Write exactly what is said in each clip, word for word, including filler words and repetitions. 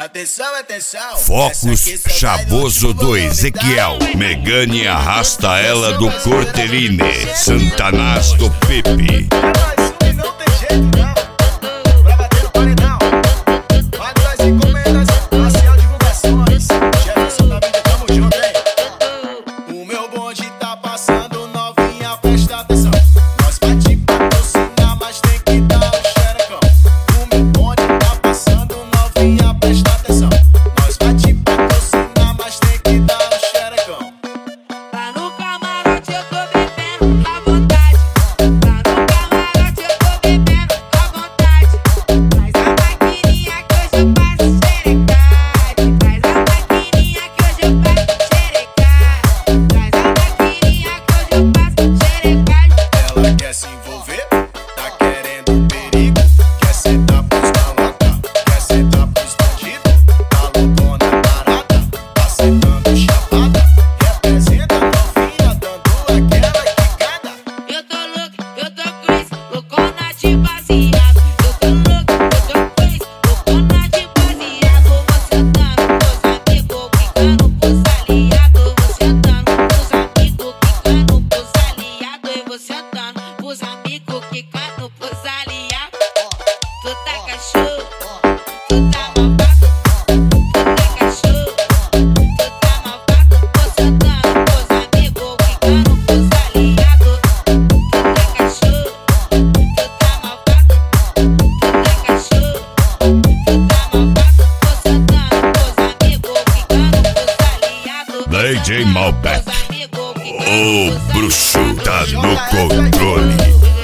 Atenção, atenção. Focus chavoso do Ezequiel. Megane arrasta ela do Corteline. Santanás do Pepe. Não tem jeito não. Pra bater no paredão. Paga as encomendas, Marcial Divulgações. Jefferson da vida, tamo junto, hein? O meu bonde tá passando, novinha, presta atenção. Nós vai te patrocinar, mas tem que dar o xerecão. O meu bonde tá passando, novinha, presta atenção. Nós vai te patrocinar, mas tem que dar o xerecão. Lá no camarote eu tô bebendo à vontade. Lá no camarote eu tô bebendo à vontade. Traz a maquininha que hoje eu passo xerecade. Traz a maquininha que hoje eu passo xerecade. Traz a maquininha que hoje eu passo xerecade. Ela quer se envolver, tá querendo perigo. Quer sentar pros malacá, quer sentar pros bandidos. Tá loucona barata, tá sentando chapada. Representa novinha, dando aquela quicada. Eu tô louca, eu tô com isso, loucona de baseado. Eu tô louca, eu tô com isso, loucona de baseado. Vou sentando pros amigos, quicando pros aliados. Vou sentando pros amigos, quicando pros aliados. Eu vou sentando pros amigos, quicando pros aliados. Tu tá cachorro, tu tá malvado. Tu tá cachorro, tu tá malvado. Vou sentando pros amigos, quicando pros aliados. Tu tá cachorro, tu tá malvado. Tu tá cachorro, tu tá malvado. Vou sentando pros amigos, quicando pros aliados. D J Malbec. O bruxo tá no controle.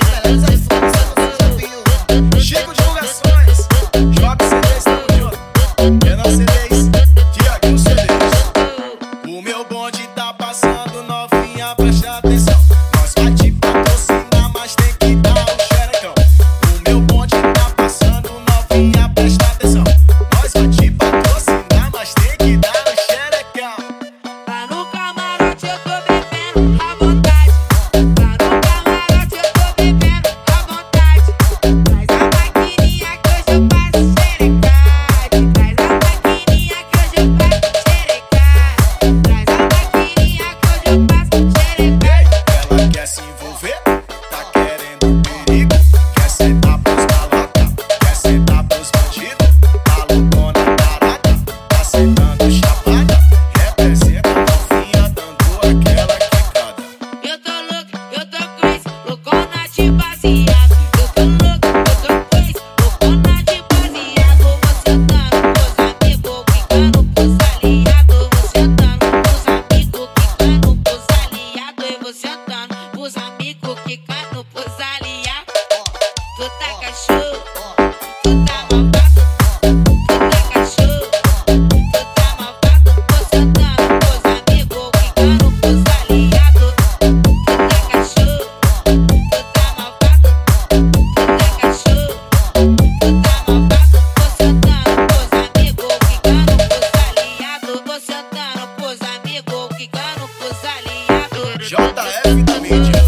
Chico Divulgações, Joga C Ds, tamo junto. Menor C Ds, Tiaguinho C Ds. O meu bonde tá passando, novinha, presta atenção. Nós vai te patrocinar, mas tem que dar o xerecão. O meu bonde tá passando, novinha, presta atenção. Nós vai te patrocinar, mas tem que dar o xerecão. Lá no camarote eu tô bebendo à vontade. Lá no camarote eu tô bebendo à vontade. Traz a maquininha que hoje eu passo xerecade. Traz a maquininha que hoje eu passo xerecade. Traz a maquininha que hoje eu passo xerecade. Ela quer se envolver, tá querendo perigo. Quer sentar pros malacá, quer sentar pros bandidos. Tá loucona barata, tá sentando chapada. Representa novinha, dando aquela quicada. Eu tô louca, eu tô com isso, loucona de baseado. Eu tô louca, eu tô com isso, loucona de baseado. Vou sentando pros amigos, quicando pros aliados. Vou sentando pros amigos, quicando pros aliados. Eu vou sentando pros amigos, quicando pros aliados. Tu tá cachorro, tu tá malvado. Tu tá cachorro, tu tá malvado. Vou sentando pros amigos, quicando pros aliados. Tu tá cachorro, tu tá malvado. Tu tá cachorro, tu tá malvado. Vou sentando pros amigos, quicando pros aliados. Vou sentando pros amigos, quicando pros aliados. J F da mídia.